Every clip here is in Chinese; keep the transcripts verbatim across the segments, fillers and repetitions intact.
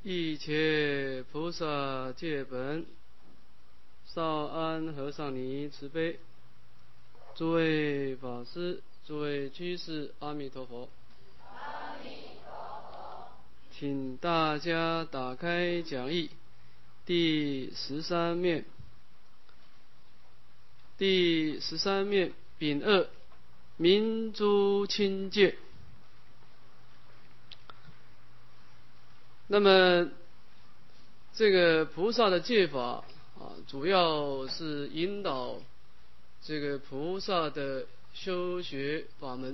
一切菩萨戒本，少安和尚尼慈悲。诸位法师，诸位居士，阿弥陀佛。 阿弥陀佛。 请大家打开讲义第十三面，第十三面丙二，明诸亲戒。那么这个菩萨的戒法啊，主要是引导这个菩萨的修学法门。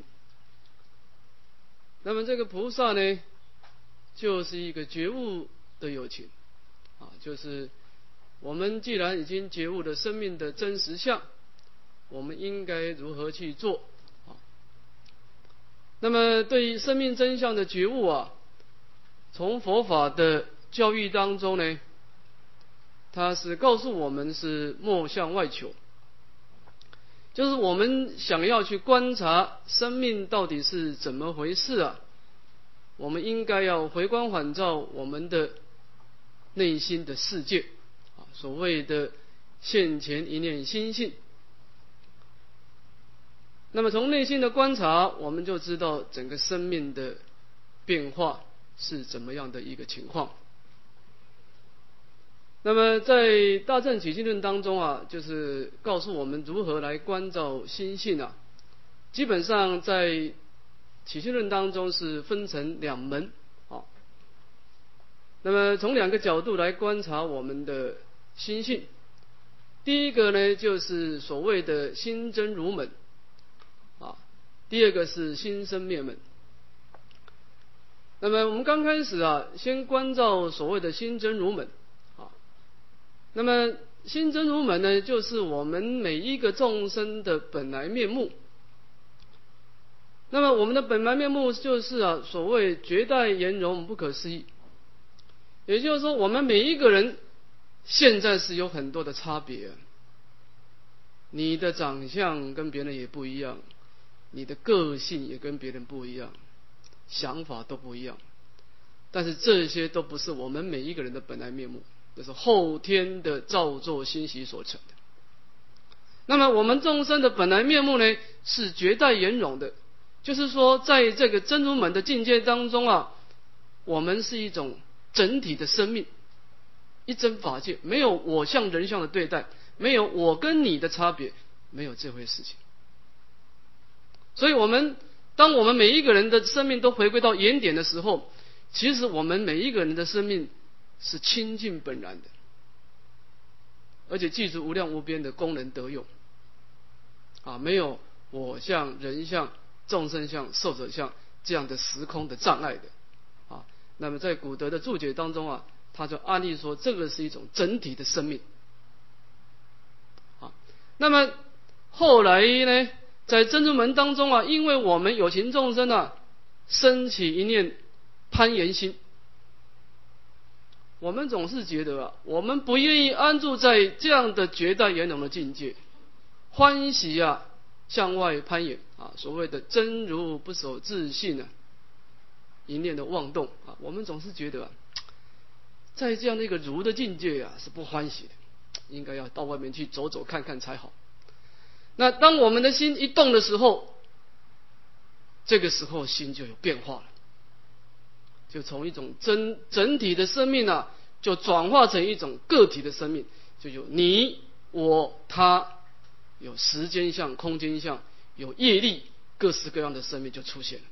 那么这个菩萨呢，就是一个觉悟的有情啊，就是我们既然已经觉悟了生命的真实相，我们应该如何去做啊？那么对于生命真相的觉悟啊，从佛法的教育当中呢，它是告诉我们是莫向外求，就是我们想要去观察生命到底是怎么回事啊，我们应该要回光返照我们的内心的世界啊，所谓的现前一念心性。那么从内心的观察，我们就知道整个生命的变化是怎么样的一个情况。那么在大乘起信论当中啊，就是告诉我们如何来观照心性啊。基本上在起信论当中是分成两门啊。那么从两个角度来观察我们的心性。第一个呢，就是所谓的心真如门啊，第二个是心生灭门。那么我们刚开始啊，先观照所谓的心真如门啊。那么心真如门呢，就是我们每一个众生的本来面目。那么我们的本来面目就是啊，所谓绝代圆融不可思议。也就是说，我们每一个人现在是有很多的差别啊。你的长相跟别人也不一样，你的个性也跟别人不一样，想法都不一样，但是这些都不是我们每一个人的本来面目，这是后天的造作心习所成的。那么我们众生的本来面目呢，是绝代圆融的，就是说在这个真如门的境界当中啊，我们是一种整体的生命，一真法界，没有我相人相的对待，没有我跟你的差别，没有这回事情。所以我们当我们每一个人的生命都回归到原点的时候，其实我们每一个人的生命是清净本然的，而且具足无量无边的功能德用啊，没有我相人相众生相寿者相这样的时空的障碍的啊。那么在古德的注解当中啊，他就案例说这个是一种整体的生命啊。那么后来呢，在真如门当中啊，因为我们有情众生啊，升起一念攀缘心，我们总是觉得啊，我们不愿意安住在这样的绝代圆融的境界，欢喜啊向外攀缘啊，所谓的真如不守自性啊，一念的妄动啊，我们总是觉得啊，在这样的一个如的境界啊，是不欢喜的，应该要到外面去走走看看才好。那当我们的心一动的时候，这个时候心就有变化了，就从一种真整体的生命啊，就转化成一种个体的生命，就有你我他，有时间相空间相，有业力，各式各样的生命就出现了。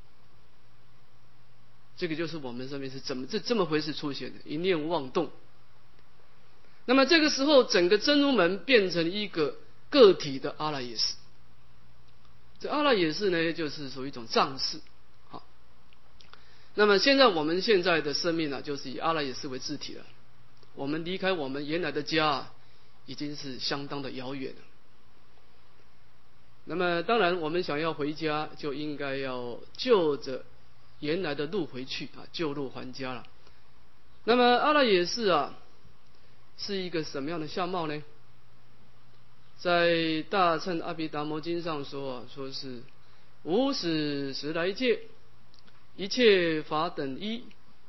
这个就是我们生命是怎么这这么回事出现的，一念妄动。那么这个时候整个真如门变成一个个体的阿赖耶识。这阿赖耶识呢，就是属于一种藏识。好，那么现在我们现在的生命啊，就是以阿赖耶识为自体了。我们离开我们原来的家啊，已经是相当的遥远了。那么当然我们想要回家，就应该要就着原来的路回去啊，旧路还家了。那么阿赖耶识啊，是一个什么样的相貌呢？在大乘阿毗达摩经上说啊，说是无始时来界，一切法等一，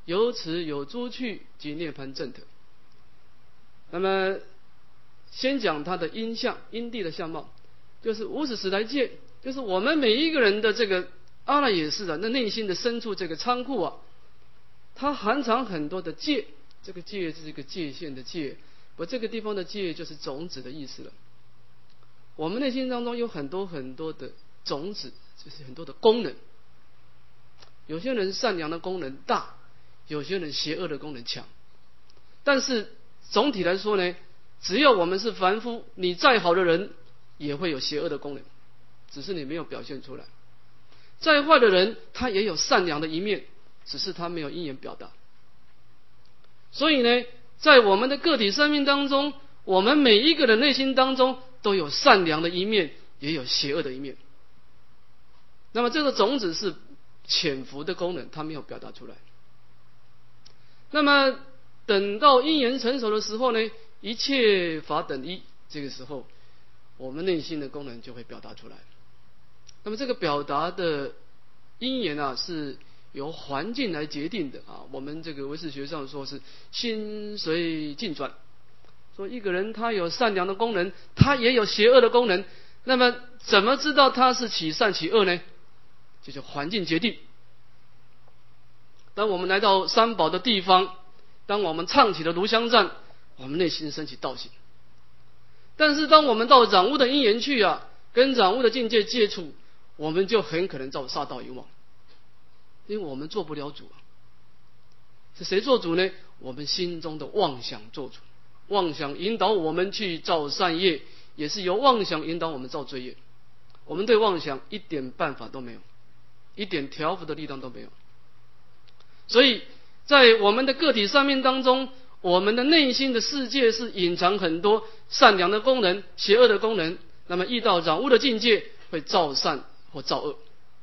由此有诸趣及涅槃正德。那么先讲它的因相，因地的相貌，就是无始时来界，就是我们每一个人的这个阿赖耶识的那内心的深处这个仓库啊，它含藏很多的界，这个界是一个界限的界，我这个地方的界就是种子的意思了。我们内心当中有很多很多的种子，就是很多的功能。有些人善良的功能大，有些人邪恶的功能强。但是总体来说呢，只要我们是凡夫，你再好的人也会有邪恶的功能，只是你没有表现出来。再坏的人他也有善良的一面，只是他没有因缘表达。所以呢，在我们的个体生命当中，我们每一个人内心当中都有善良的一面，也有邪恶的一面。那么这个种子是潜伏的功能，它没有表达出来。那么等到因缘成熟的时候呢，一切法等一，这个时候我们内心的功能就会表达出来。那么这个表达的因缘啊，是由环境来决定的啊。我们这个唯识学上说是心随境转，说一个人他有善良的功能，他也有邪恶的功能。那么怎么知道他是起善起恶呢？这就环境决定。当我们来到三宝的地方，当我们唱起了炉香赞，我们内心升起道行。但是当我们到染污的因缘去啊，跟染污的境界接触，我们就很可能造杀盗淫妄，因为我们做不了主啊。是谁做主呢？我们心中的妄想做主，妄想引导我们去造善业，也是由妄想引导我们造罪业。我们对妄想一点办法都没有，一点调伏的力量都没有。所以在我们的个体生命当中，我们的内心的世界是隐藏很多善良的功能、邪恶的功能。那么遇到染污的境界，会造善或造恶。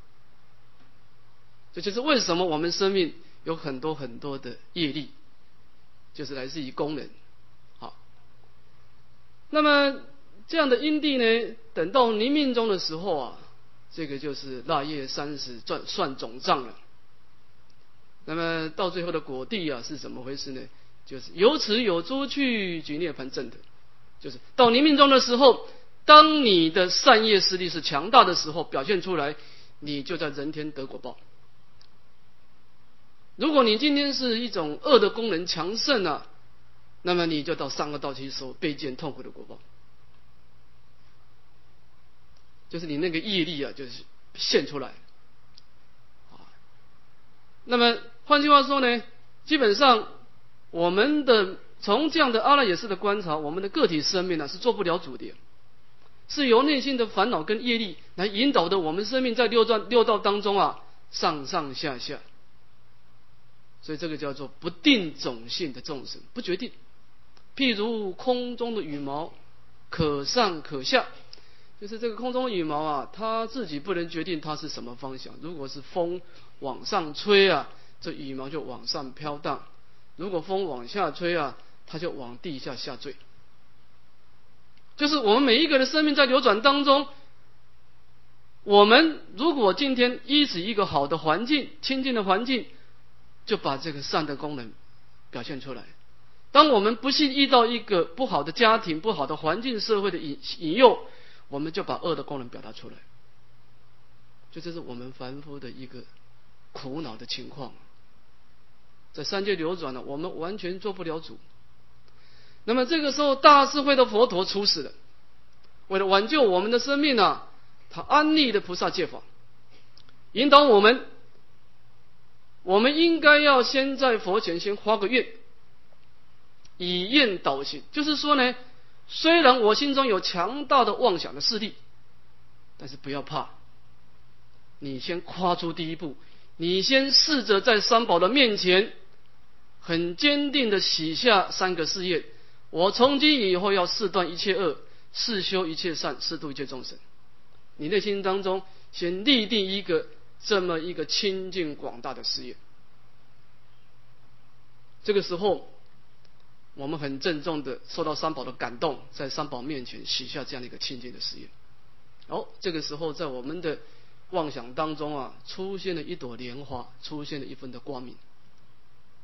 这就是为什么我们生命有很多很多的业力，就是来自于功能。好，那么这样的因地呢，等到临命终的时候啊，这个就是腊月三十算算总账了。那么到最后的果地啊是怎么回事呢？就是由此有诸趣及涅槃正德，就是到临命终的时候，当你的善业势力是强大的时候，表现出来，你就在人天得果报。如果你今天是一种恶的功能强盛啊，那么你就到三恶道去受卑贱痛苦的果报，就是你那个业力啊，就是现出来。那么换句话说呢，基本上我们的从这样的阿赖耶识的观察，我们的个体生命呢、啊、是做不了主的，是由内心的烦恼跟业力来引导的我们生命在六道六道当中啊上上下下。所以这个叫做不定种性的众生，不决定。譬如空中的羽毛，可上可下，就是这个空中的羽毛啊，它自己不能决定它是什么方向。如果是风往上吹啊，这羽毛就往上飘荡；如果风往下吹啊，它就往地下下坠。就是我们每一个人的生命在流转当中，我们如果今天依止一个好的环境、清净的环境，就把这个善的功能表现出来。当我们不幸遇到一个不好的家庭、不好的环境、社会的引引诱，我们就把恶的功能表达出来。就这是我们凡夫的一个苦恼的情况。在三界流转了，我们完全做不了主。那么这个时候，大智慧的佛陀出世了，为了挽救我们的生命啊，他安立的菩萨戒法，引导我们。我们应该要先在佛前先发个愿，以愿导行。就是说呢，虽然我心中有强大的妄想的势力，但是不要怕，你先跨出第一步，你先试着在三宝的面前很坚定的许下三个誓愿：我从今以后要誓断一切恶，誓修一切善，誓度一切众生。你内心当中先立定一个这么一个清净广大的誓愿。这个时候我们很郑重的受到三宝的感动，在三宝面前许下这样的一个清净的誓愿。哦，这个时候在我们的妄想当中啊，出现了一朵莲花，出现了一份的光明。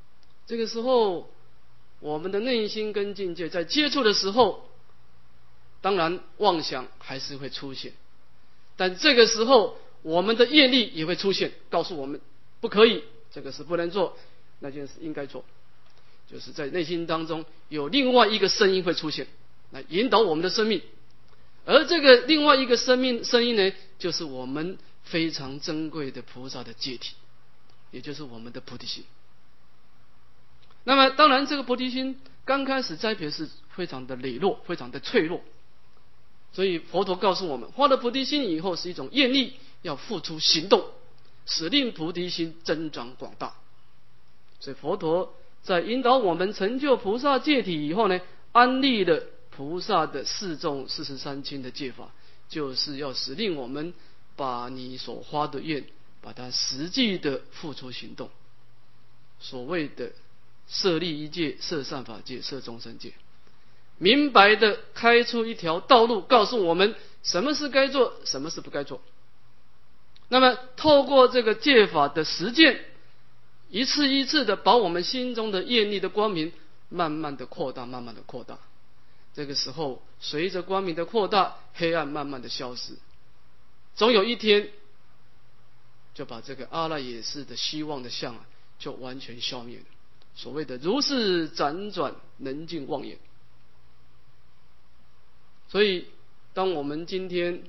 这个时候，我们的内心跟境界在接触的时候，当然妄想还是会出现，但这个时候我们的业力也会出现，告诉我们不可以，这个事不能做，那件事应该做。就是在内心当中有另外一个声音会出现，来引导我们的生命，而这个另外一个生命声音呢，就是我们非常珍贵的菩萨的戒体，也就是我们的菩提心。那么当然这个菩提心刚开始栽培是非常的羸弱，非常的脆弱，所以佛陀告诉我们，发了菩提心以后是一种愿力，要付出行动，使令菩提心增长广大。所以佛陀在引导我们成就菩萨戒体以后呢，安立了菩萨的四众四十三亲的戒法，就是要使令我们把你所发的愿，把它实际的付出行动。所谓的设立一戒，摄善法戒，摄众生戒，明白的开出一条道路，告诉我们什么是该做，什么是不该做。那么透过这个戒法的实践，一次一次的把我们心中的业力的光明慢慢的扩大，慢慢的扩大。这个时候随着光明的扩大，黑暗慢慢的消失，总有一天就把这个阿赖耶识的希望的相啊，就完全消灭了。所谓的如是辗转能尽妄言。所以当我们今天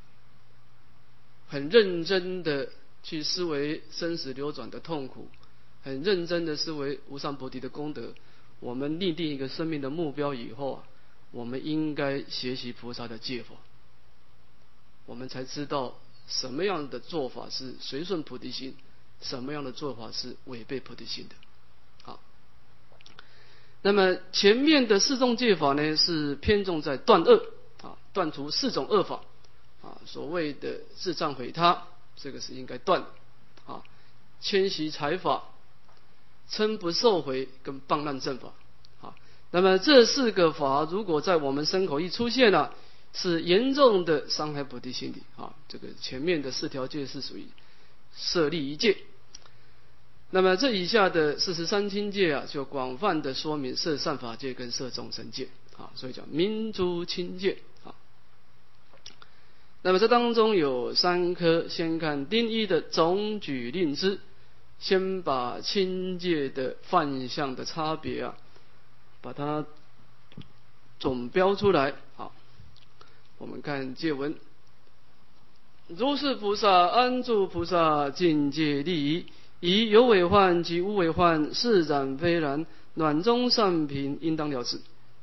很认真的去思维生死流转的痛苦，很认真的思维无上菩提的功德，我们立定一个生命的目标以后啊，我们应该学习菩萨的戒法，我们才知道什么样的做法是随顺菩提心，什么样的做法是违背菩提心的。好，那么前面的四种戒法呢，是偏重在断恶啊，断除四种恶法啊，所谓的自障毁他，这个是应该断的啊。迁徙财法、嗔不受回跟谤难正法啊。那么这四个法如果在我们身口一出现了、啊，是严重的伤害菩提心理啊。这个前面的四条戒是属于设立一戒。那么这以下的四十三亲戒啊，就广泛的说明摄善法戒跟摄众生戒啊，所以叫民诸亲戒啊。那么这当中有三科，先看丁一的总举令之，先把亲戒的犯相的差别啊，把它总标出来。好，我们看戒文：如是菩萨安住菩萨境界利益，以有为患及无为患，是然非然，暖中善品应当了知。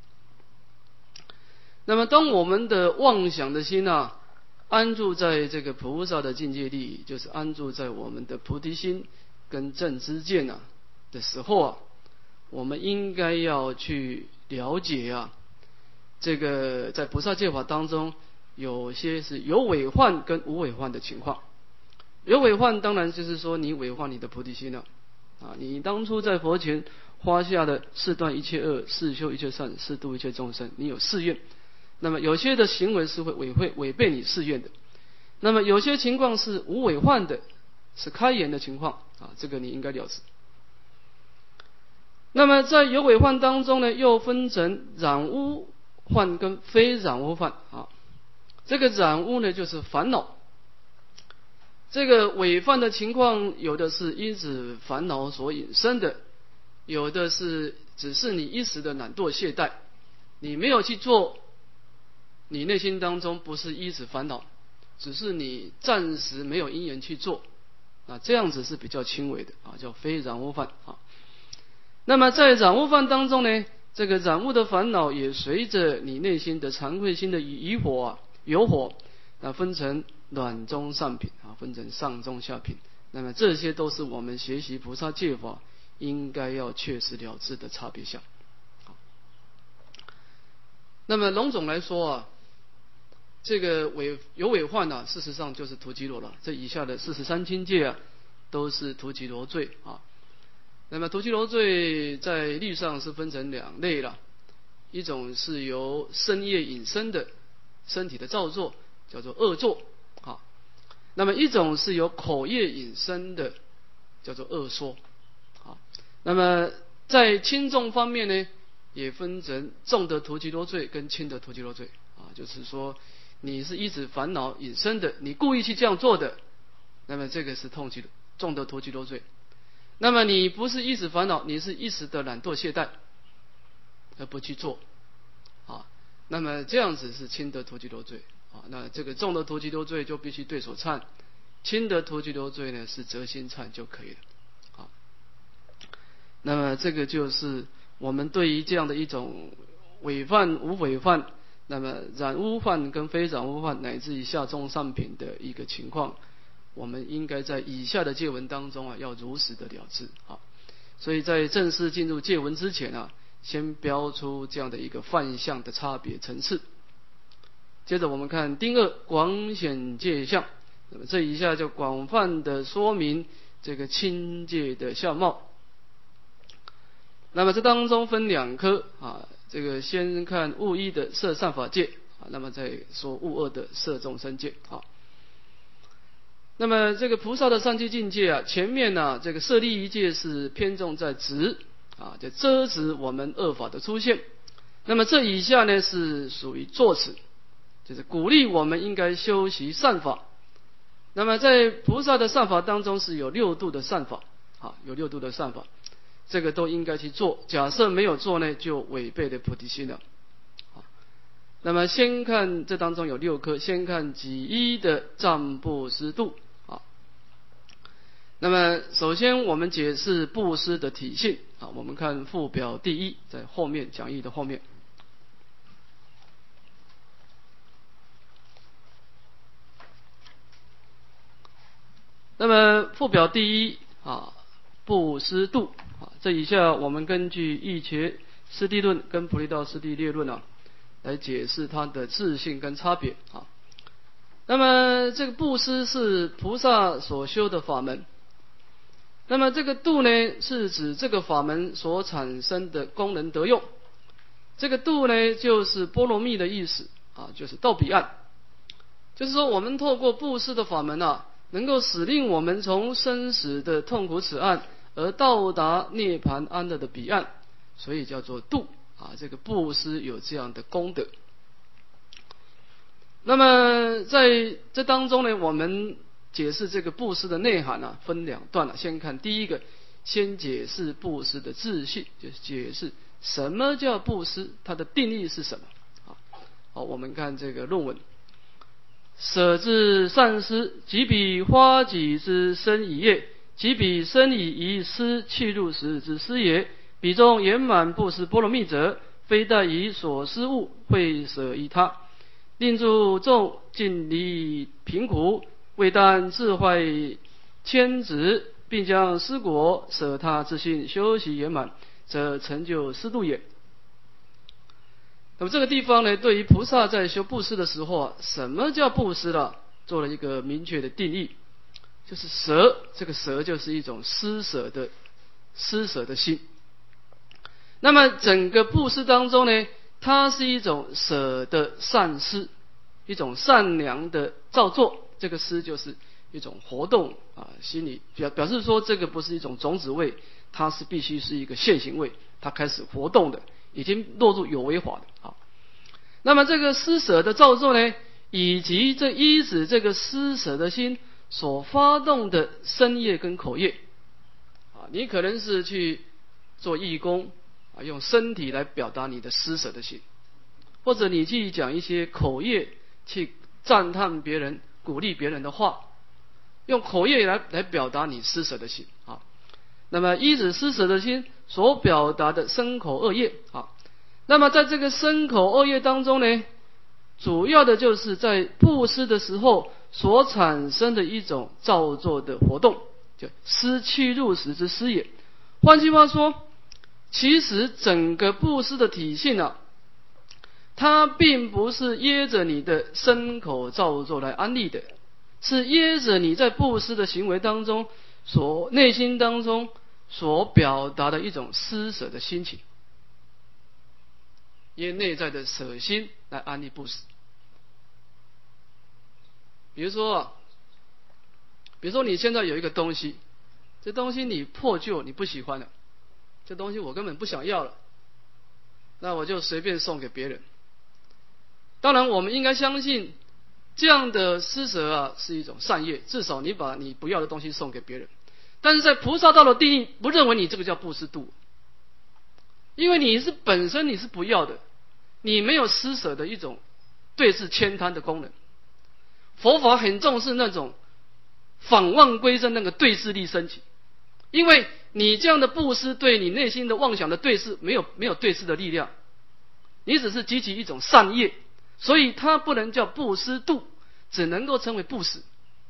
那么当我们的妄想的心啊，安住在这个菩萨的境界利益，就是安住在我们的菩提心跟正知见啊的时候啊，我们应该要去了解啊，这个在菩萨戒法当中，有些是有为患跟无为患的情况。有为患当然就是说你违患你的菩提心了啊，你当初在佛前发下的四断一切恶，四修一切善，四度一切众生，你有誓愿。那么有些的行为是会违背违背你誓愿的，那么有些情况是无违患的，是开言的情况啊，这个你应该了知。那么在有违患当中呢，又分成染污患跟非染污患啊。这个染污呢，就是烦恼。这个违犯的情况，有的是因此烦恼所引生的，有的是只是你一时的懒惰懈怠，你没有去做，你内心当中不是依止烦恼，只是你暂时没有因缘去做啊，这样子是比较轻微的啊，叫非染污犯啊。那么在染污犯当中呢，这个染污的烦恼也随着你内心的惭愧心的疑火啊、有火，那分成暖中上品啊，分成上中下品。那么这些都是我们学习菩萨戒法应该要确实了知的差别相。那么笼总来说啊，这个违有违患啊，事实上就是屠吉罗了。这以下的四十三亲戒啊，都是屠吉罗罪啊。那么屠吉罗罪在律上是分成两类了，一种是由身业引生的身体的造作，叫做恶作啊。那么一种是由口业引生的，叫做恶说啊。那么在轻重方面呢，也分成重的屠吉多罪跟轻的屠吉多罪啊，就是说你是一直烦恼引生的，你故意去这样做的，那么这个是痛吉重的屠吉多罪。那么你不是一时烦恼，你是一时的懒惰懈怠而不去做啊，那么这样子是轻的屠吉多罪啊。那这个重的屠吉多罪就必须对手忏，轻的屠吉多罪呢是责心忏就可以了啊。那么这个就是我们对于这样的一种违犯无违犯，那么染污犯跟非染污犯乃至于下中上品的一个情况，我们应该在以下的戒文当中啊，要如实的了知啊。所以在正式进入戒文之前啊，先标出这样的一个犯相的差别层次。接着我们看丁二广显戒相，那么这一下就广泛的说明这个轻戒的相貌。那么这当中分两科啊，这个先看物一的摄善法戒啊，那么再说物二的摄众生戒啊。那么这个菩萨的三界境界啊，前面呢、啊、这个摄立一戒是偏重在止啊，就遮止我们恶法的出现。那么这以下呢是属于作持，就是鼓励我们应该修习善法。那么在菩萨的善法当中是有六度的善法啊，有六度的善法，这个都应该去做。假设没有做呢，就违背了菩提心了。那么先看这当中有六科，先看己一的占布施度啊。那么首先我们解释布施的体性啊，我们看附表第一，在后面讲义的后面。那么附表第一啊，布施度啊，这以下我们根据义觉师地论跟普利道师地列论啊，来解释它的自性跟差别啊。那么这个布施是菩萨所修的法门，那么这个度呢，是指这个法门所产生的功能得用。这个度呢，就是波罗蜜的意思啊，就是到彼岸。就是说，我们透过布施的法门啊，能够使令我们从生死的痛苦此岸，而到达涅槃安乐的彼岸，所以叫做度啊。这个布施有这样的功德。那么在这当中呢，我们解释这个布施的内涵啊，分两段了。先看第一个，先解释布施的自性，就是解释什么叫布施，它的定义是什么啊？好，我们看这个论文。舍之善施，即彼花己之身已业，即彼身已以施契入时之施也。彼中圆满布施波罗蜜者，非但以所施物会舍于他，令诸众尽离贫苦，未但自坏牵执，并将施果舍他之心修习圆满，则成就施度也。那么这个地方呢，对于菩萨在修布施的时候啊，什么叫布施了，做了一个明确的定义，就是舍，这个舍就是一种施舍的施舍的心。那么整个布施当中呢，它是一种舍的善施，一种善良的造作。这个施就是一种活动啊，心理表表示说，这个不是一种种子位，它是必须是一个现行位，它开始活动的，已经落入有为法的啊。那么这个施舍的造作呢，以及这依止这个施舍的心所发动的身业跟口业啊，你可能是去做义工啊，用身体来表达你的施舍的心，或者你去讲一些口业，去赞叹别人、鼓励别人的话，用口业来来表达你施舍的心啊。那么依止施舍的心所表达的身口恶业啊，那么在这个身口恶业当中呢，主要的就是在布施的时候所产生的一种造作的活动，就施契入时之施也。换句话说，其实整个布施的体性啊，它并不是掖着你的身口造作来安立的，是掖着你在布施的行为当中所内心当中所表达的一种施舍的心情，因内在的舍心来安立布施。比如说啊，比如说你现在有一个东西，这东西你破旧，你不喜欢了， 这东西我根本不想要了，那我就随便送给别人。当然我们应该相信这样的施舍啊是一种善业，至少你把你不要的东西送给别人。但是在菩萨道的定义不认为你这个叫布施度，因为你是本身你是不要的，你没有施舍的一种对治悭贪的功能。佛法很重视那种反妄归正那个对治力升起，因为你这样的布施对你内心的妄想的对治没有没有对治的力量，你只是积极一种善业，所以它不能叫布施度，只能够称为布施。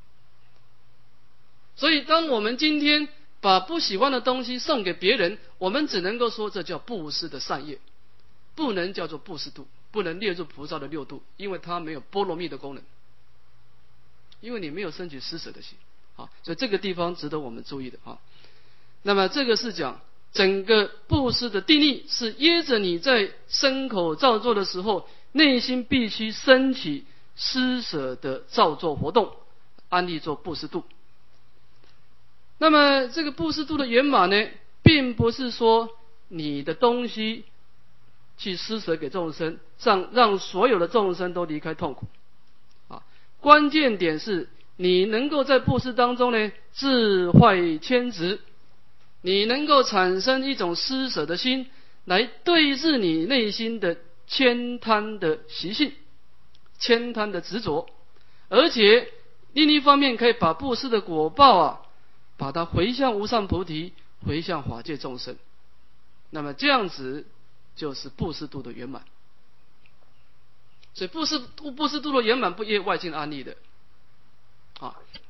所以当我们今天把不喜欢的东西送给别人，我们只能够说这叫布施的善业，不能叫做布施度，不能列入菩萨的六度，因为它没有波罗蜜的功能，因为你没有升起施舍的心啊，所以这个地方值得我们注意的啊。那么这个是讲整个布施的定义，是依着你在身口造作的时候，内心必须升起施舍的造作活动，安立做布施度。那么这个布施度的圆满呢，并不是说你的东西去施舍给众生，让让所有的众生都离开痛苦啊。关键点是你能够在布施当中呢，自坏迁直，你能够产生一种施舍的心，来对治你内心的悭贪的习性、悭贪的执着，而且另一方面可以把布施的果报啊，把它回向无上菩提，回向法界众生。那么这样子就是布施度的圆满。所以布施布施度的圆满不业外境安立的啊。